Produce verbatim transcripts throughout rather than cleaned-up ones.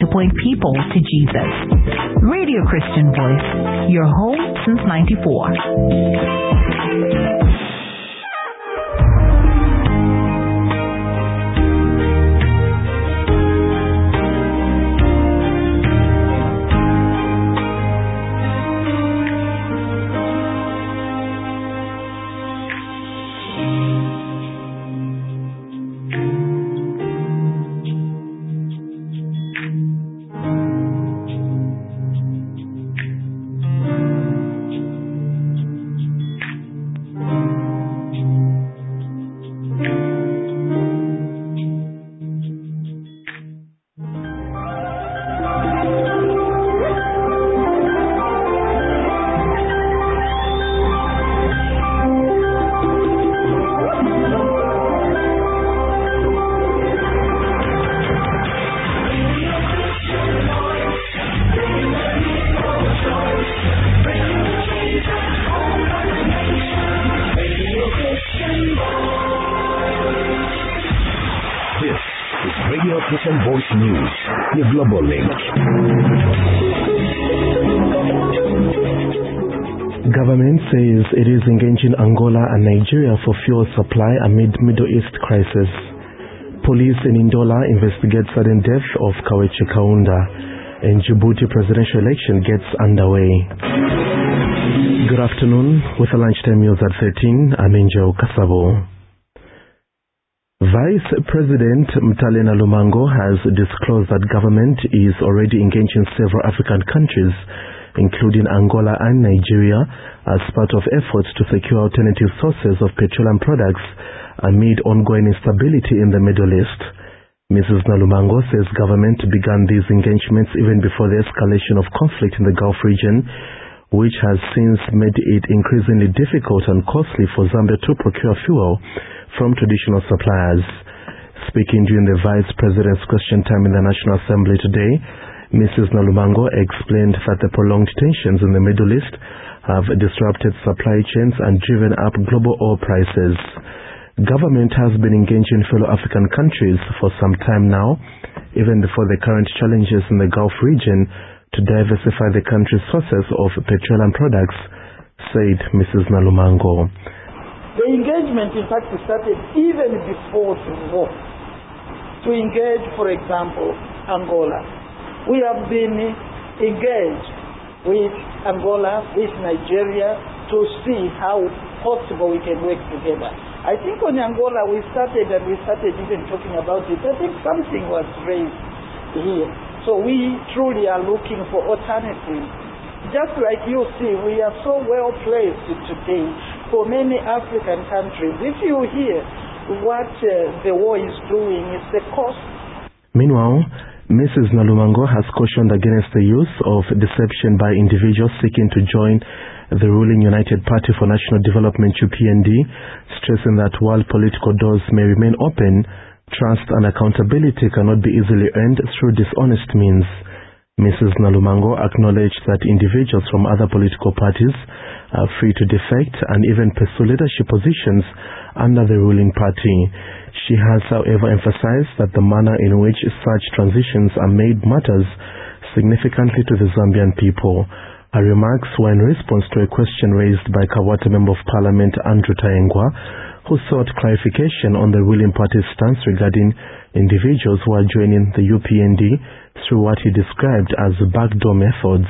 point people to Jesus. Radio Christian Voice, your home since ninety-four. Christian Voice News, your global link. Government says it is engaging Angola and Nigeria for fuel supply amid Middle East crisis. Police in Ndola investigate sudden death of Kawechi Kaunda, and Djibouti presidential election gets underway. Good afternoon, with the lunchtime news at thirteen, I'm Angel Kasabo. Vice President Mtalena Lumango has disclosed that government is already engaging several African countries, including Angola and Nigeria, as part of efforts to secure alternative sources of petroleum products amid ongoing instability in the Middle East. Missus Nalumango says government began these engagements even before the escalation of conflict in the Gulf region, which has since made it increasingly difficult and costly for Zambia to procure fuel from traditional suppliers. Speaking during the Vice President's question time in the National Assembly today, Missus Nalumango explained that the prolonged tensions in the Middle East have disrupted supply chains and driven up global oil prices. Government has been engaging fellow African countries for some time now, even before the current challenges in the Gulf region, to diversify the country's sources of petroleum products, said Missus Nalumango. The engagement, in fact, started even before the war. To engage, for example, Angola. We have been engaged with Angola, with Nigeria, to see how possible we can work together. I think on Angola we started and we started even talking about it. I think something was raised here. So we truly are looking for alternatives. Just like you see, we are so well placed today for many African countries. If you hear what uh, the war is doing, it's the cost. Meanwhile, Missus Nalumango has cautioned against the use of deception by individuals seeking to join the ruling United Party for National Development U P N D, stressing that while political doors may remain open, trust and accountability cannot be easily earned through dishonest means. Missus Nalumango acknowledged that individuals from other political parties are free to defect and even pursue leadership positions under the ruling party. She has, however, emphasized that the manner in which such transitions are made matters significantly to the Zambian people. Her remarks were in response to a question raised by Kawata Member of Parliament Andrew Taengwa, who sought clarification on the ruling party's stance regarding individuals who are joining the U P N D through what he described as backdoor methods.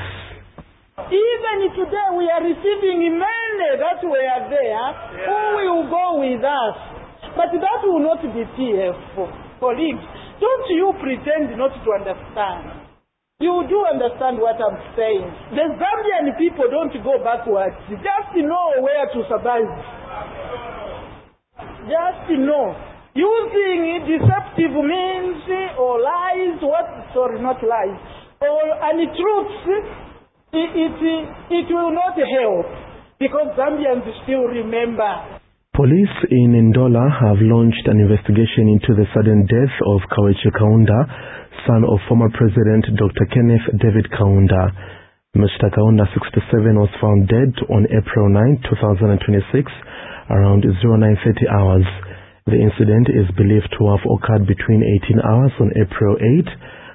Even today we are receiving many that were there yeah. who will go with us. But that will not be P F, colleagues. Don't you pretend not to understand. You do understand what I'm saying. The Zambian people don't go backwards. Just know where to survive. Just know. Using deceptive means or lies, what? Sorry, not lies, or untruths, it, it, it will not help because Zambians still remember. Police in Ndola have launched an investigation into the sudden death of Kawechi Kaunda, son of former President Doctor Kenneth David Kaunda. Mister Kaunda, sixty-seven, was found dead on April ninth, two thousand twenty-six, around nine thirty hours. The incident is believed to have occurred between eighteen hours on April eighth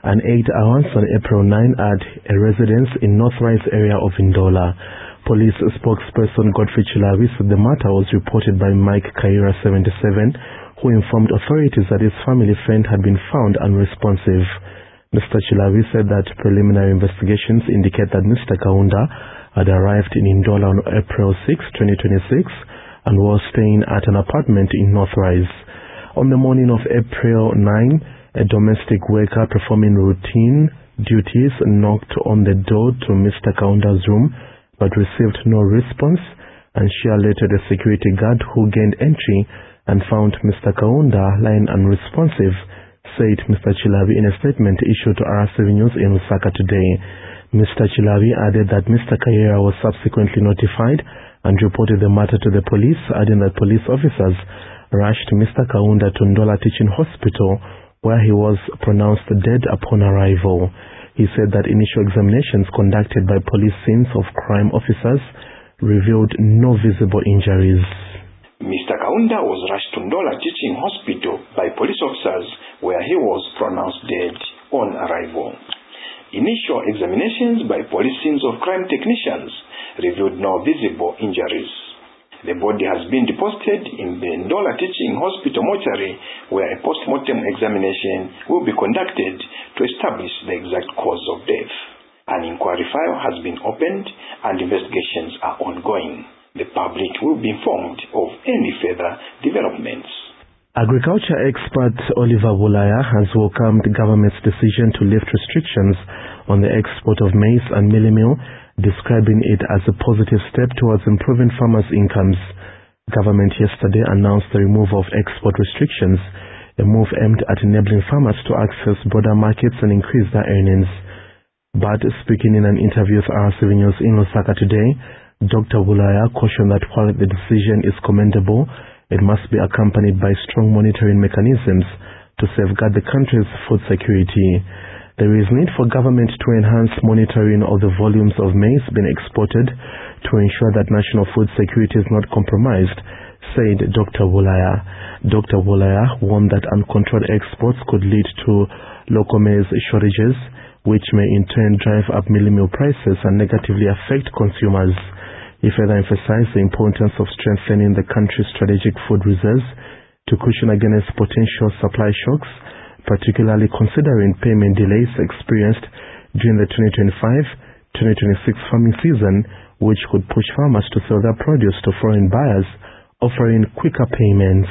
and eight hours on April ninth at a residence in Northrise area of Ndola. Police spokesperson Godfrey Chilawi said the matter was reported by Mike Kaira, seventy-seven, who informed authorities that his family friend had been found unresponsive. Mister Chilawi said that preliminary investigations indicate that Mister Kaunda had arrived in Ndola on April sixth, twenty twenty-six and was staying at an apartment in Northrise. On the morning of April ninth, a domestic worker performing routine duties knocked on the door to Mister Kaunda's room but received no response, and she alerted a security guard who gained entry and found Mister Kaunda lying unresponsive, said Mister Chilawi in a statement issued to R S seven News in Lusaka today. Mister Chilawi added that Mister Kaira was subsequently notified and reported the matter to the police, adding that police officers rushed Mister Kaunda to Ndola Teaching Hospital, where he was pronounced dead upon arrival. He said that initial examinations conducted by police scenes of crime officers revealed no visible injuries. Mister Kaunda was rushed to Ndola Teaching Hospital by police officers, where he was pronounced dead on arrival. Initial examinations by police scenes of crime technicians revealed no visible injuries. The body has been deposited in the Ndola Teaching Hospital mortuary, where a post-mortem examination will be conducted to establish the exact cause of death. An inquiry file has been opened and investigations are ongoing. The public will be informed of any further developments. Agriculture expert Oliver Bulaya has welcomed the government's decision to lift restrictions on the export of maize and mealie meal, describing it as a positive step towards improving farmers' incomes. Government yesterday announced the removal of export restrictions, a move aimed at enabling farmers to access broader markets and increase their earnings. But speaking in an interview with R S seven News in Lusaka today, Doctor Bulaya cautioned that while the decision is commendable, it must be accompanied by strong monitoring mechanisms to safeguard the country's food security. There is need for government to enhance monitoring of the volumes of maize being exported to ensure that national food security is not compromised, said Doctor Bulaya. Doctor Bulaya warned that uncontrolled exports could lead to local maize shortages, which may in turn drive up mealie meal prices and negatively affect consumers. He further emphasized the importance of strengthening the country's strategic food reserves to cushion against potential supply shocks, particularly considering payment delays experienced during the twenty twenty-five twenty twenty-six farming season, which could push farmers to sell their produce to foreign buyers, offering quicker payments.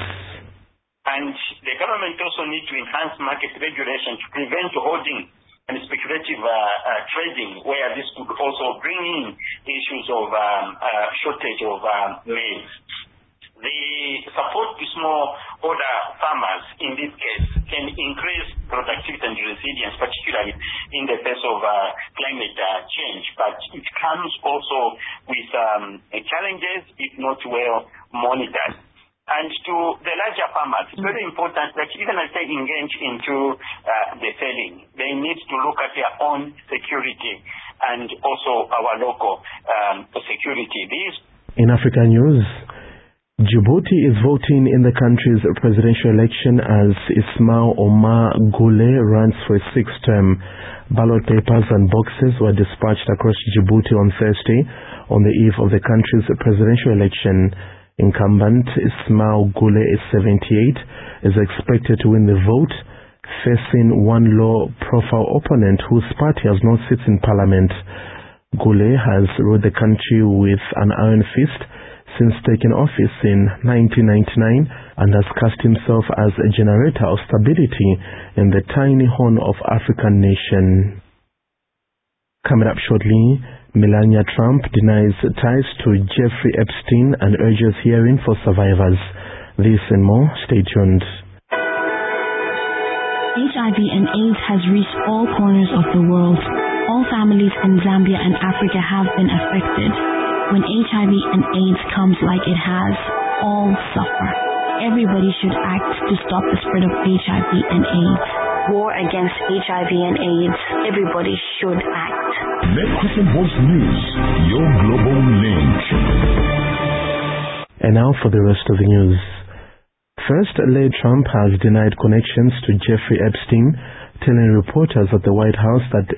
And the government also needs to enhance market regulation to prevent hoarding and speculative uh, uh, trading, where this could also bring in issues of um, uh, shortage of um, maize. The support to small order farmers in this case can increase productivity and resilience, particularly in the face of uh, climate uh, change. But it comes also with um, challenges if not well monitored. And to the larger farmers, it's very important that even as they engage into uh, the selling, they need to look at their own security and also our local um, security. These in African news, Djibouti is voting in the country's presidential election as Ismail Omar Guelleh runs for a sixth term. Ballot papers and boxes were dispatched across Djibouti on Thursday on the eve of the country's presidential election. Incumbent Ismail Guelleh, is seventy-eight, is expected to win the vote, facing one low-profile opponent whose party has no seats in parliament. Guelleh has ruled the country with an iron fist since taking office in nineteen ninety-nine and has cast himself as a generator of stability in the tiny horn of African nation. Coming up shortly, Melania Trump denies ties to Jeffrey Epstein and urges hearing for survivors. This and more, stay tuned. H I V and AIDS has reached all corners of the world. All families in Zambia and Africa have been affected. When H I V and AIDS comes like it has, all suffer. Everybody should act to stop the spread of H I V and AIDS. War against H I V and AIDS. Everybody should act. Net Christian Voice News, your global link. And now for the rest of the news. First, Lady Trump has denied connections to Jeffrey Epstein telling reporters at the White House that